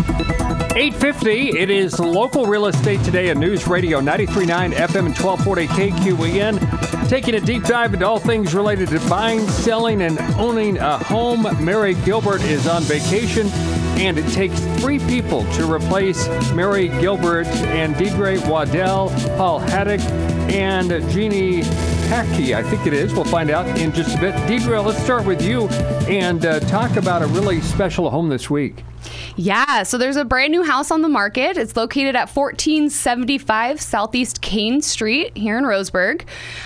8:50, it is Local Real Estate Today on News Radio 93.9 FM and 1240 KQEN. Taking a deep dive into all things related to buying, selling, and owning a home. Mary Gilbert is on vacation, and it takes 3 people to replace Mary Gilbert and Deidre Waddell, Paul Haddock, and Jeannie Hackey, I think it is. We'll find out in just a bit. Deidre, let's start with you and talk about a really special home this week. Yeah, so there's a brand new house on the market. It's located at 1475 Southeast Kane Street here in Roseburg.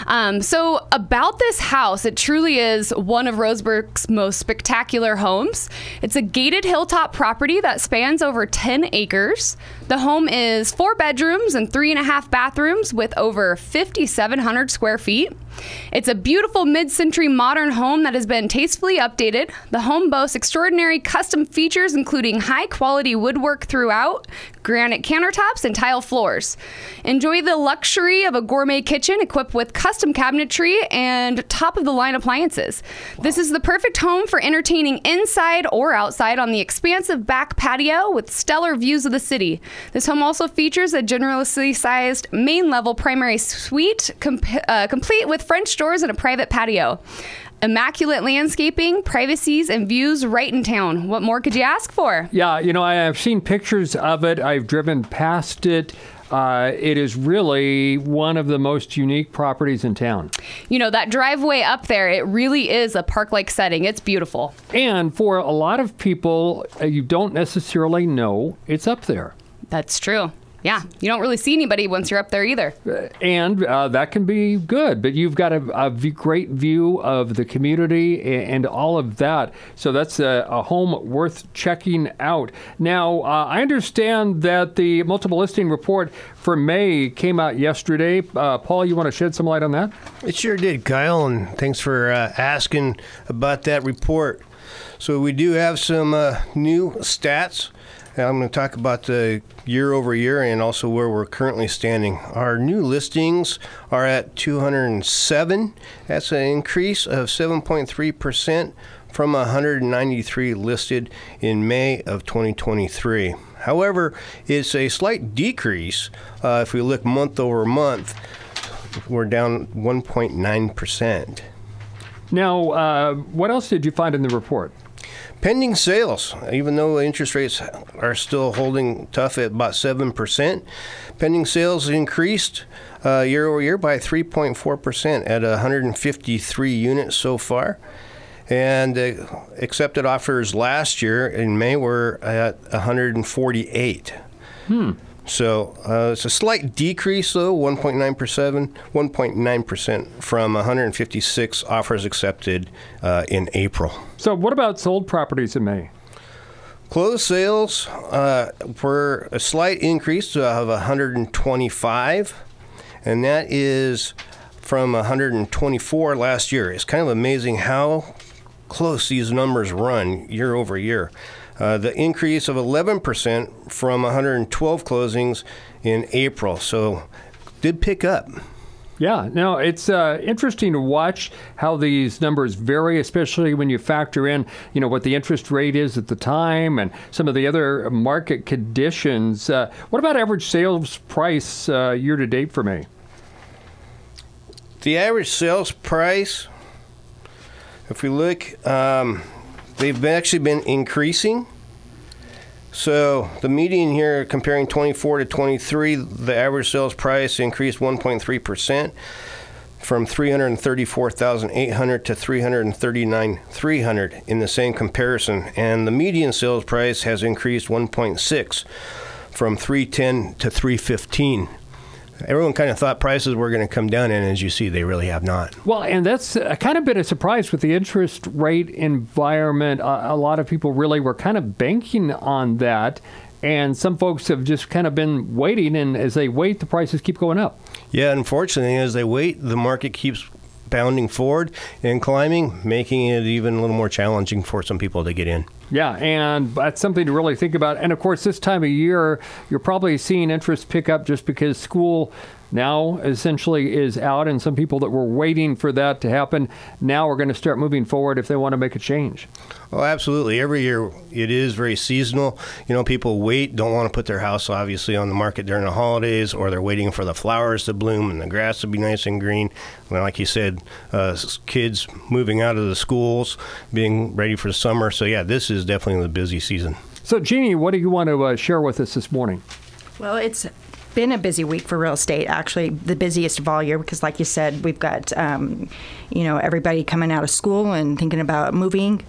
So about this house, it truly is one of Roseburg's most spectacular homes. It's a gated hilltop property that spans over 10 acres. The home is 4 bedrooms and 3.5 bathrooms with over 5,700 square feet. It's a beautiful mid-century modern home that has been tastefully updated. The home boasts extraordinary custom features, including high-quality woodwork throughout, granite countertops, and tile floors. Enjoy the luxury of a gourmet kitchen equipped with custom cabinetry and top-of-the-line appliances. This is the perfect home for entertaining inside or outside on the expansive back patio with stellar views of the city. This home also features a generously sized main-level primary suite, complete with French doors and a private patio. Immaculate landscaping, privacies, and views right in town. What more could you ask for? Yeah, I have seen pictures of it. I've driven past it. It is really one of the most unique properties in town. That driveway up there, it really is a park-like setting. It's beautiful. And for a lot of people, you don't necessarily know it's up there. That's true. Yeah, you don't really see anybody once you're up there either. And that can be good, but you've got a great view of the community and all of that. So that's a home worth checking out. Now, I understand that the multiple listing report for May came out yesterday. Paul, you want to shed some light on that? It sure did, Kyle, and thanks for asking about that report. So we do have some new stats. I'm going to talk about the year over year and also where we're currently standing. Our new listings are at 207. That's an increase of 7.3% from 193 listed in May of 2023. However, it's a slight decrease. If we look month over month, we're down 1.9%. Now, what else did you find in the report? Pending sales, even though interest rates are still holding tough at about 7%, pending sales increased year over year by 3.4% at 153 units so far. And accepted offers last year in May were at 148. So it's a slight decrease, though, 1.9% from 156 offers accepted in April. So what about sold properties in May? Closed sales were a slight increase of 125, and that is from 124 last year. It's kind of amazing how close these numbers run year over year. The increase of 11% from 112 closings in April. So did pick up. Yeah, no, it's interesting to watch how these numbers vary, especially when you factor in, what the interest rate is at the time and some of the other market conditions. What about average sales price year to date for May? The average sales price, if we look, they've actually been increasing. So the median here, comparing 24 to 23, the average sales price increased 1.3% from $334,800 to $339,300 in the same comparison. And the median sales price has increased 1.6 from $310 to $315. Everyone kind of thought prices were going to come down, and as you see, they really have not. Well, and that's kind of been a surprise with the interest rate environment. A lot of people really were kind of banking on that, and some folks have just kind of been waiting, and as they wait, the prices keep going up. Yeah, unfortunately, as they wait, the market keeps bounding forward and climbing, making it even a little more challenging for some people to get in. Yeah, and that's something to really think about. And, of course, this time of year, you're probably seeing interest pick up just because school now essentially is out, and some people that were waiting for that to happen now are going to start moving forward if they want to make a change. Oh, absolutely. Every year it is very seasonal. People don't want to put their house obviously on the market during the holidays, or they're waiting for the flowers to bloom and the grass to be nice and green. Well, like you said, kids moving out of the schools, being ready for the summer. So yeah, this is definitely the busy season. So Jeannie, what do you want to share with us this morning? Well, it's been a busy week for real estate, actually the busiest of all year, because like you said, we've got, everybody coming out of school and thinking about moving.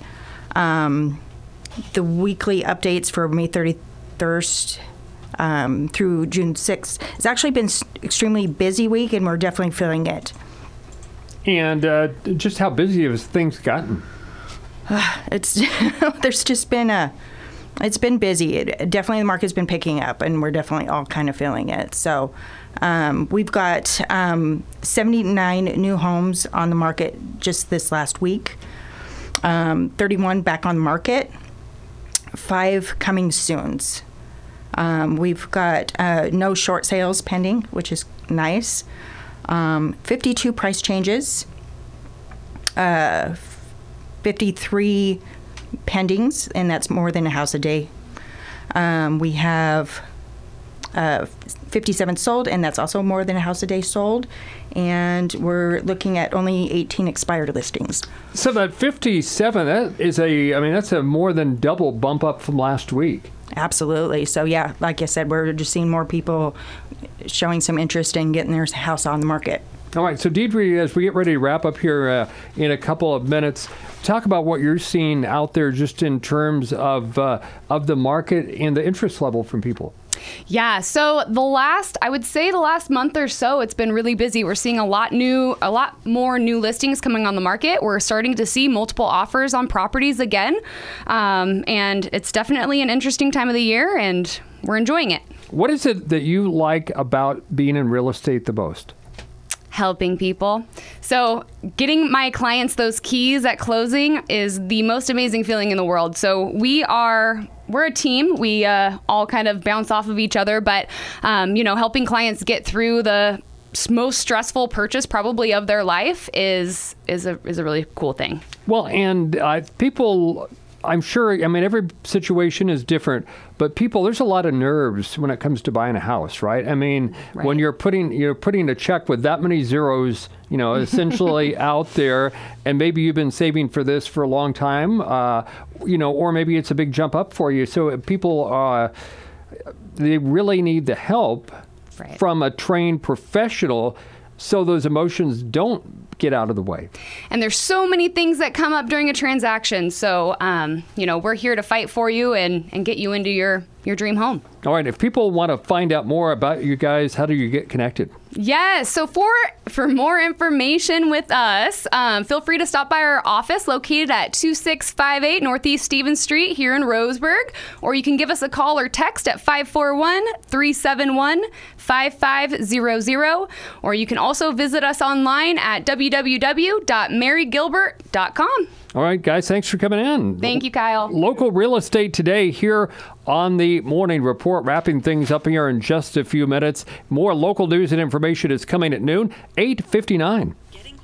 The weekly updates for May 31st through June 6th. It's actually been extremely busy week, and we're definitely feeling it. And just how busy have things gotten? There's just been it's been busy. Definitely the market's been picking up, and we're definitely all kind of feeling it. So we've got 79 new homes on the market just this last week, 31 back on the market, 5 coming soons. We've got no short sales pending, which is nice. 52 price changes, 53 pendings, and that's more than a house a day. We have 57 sold, and that's also more than a house a day sold. And we're looking at only 18 expired listings. So that 57, that's a more than double bump up from last week. Absolutely. So yeah, like I said, we're just seeing more people showing some interest in getting their house on the market. All right. So Deidre, as we get ready to wrap up here in a couple of minutes, talk about what you're seeing out there just in terms of the market and the interest level from people. Yeah, so the last month or so, it's been really busy. We're seeing a lot more new listings coming on the market. We're starting to see multiple offers on properties again, and it's definitely an interesting time of the year, and we're enjoying it. What is it that you like about being in real estate the most? Helping people. So getting my clients those keys at closing is the most amazing feeling in the world. So we're a team. We all kind of bounce off of each other, but helping clients get through the most stressful purchase probably of their life is a really cool thing. Well, and people, I'm sure, every situation is different, but there's a lot of nerves when it comes to buying a house, right? Right. When you're putting a check with that many zeros, essentially out there, and maybe you've been saving for this for a long time, or maybe it's a big jump up for you. So people, they really need the help from a trained professional, so those emotions don't get out of the way. And there's so many things that come up during a transaction. So, we're here to fight for you and get you into your dream home. All right. If people want to find out more about you guys, how do you get connected? Yes. So for more information with us, feel free to stop by our office located at 2658 Northeast Stevens Street here in Roseburg, or you can give us a call or text at 541-371-5500, or you can also visit us online at www.marygilbert.com. All right, guys, thanks for coming in. Thank you, Kyle. Local real estate today here on the Morning Report, wrapping things up here in just a few minutes. More local news and information is coming at noon, 8:59.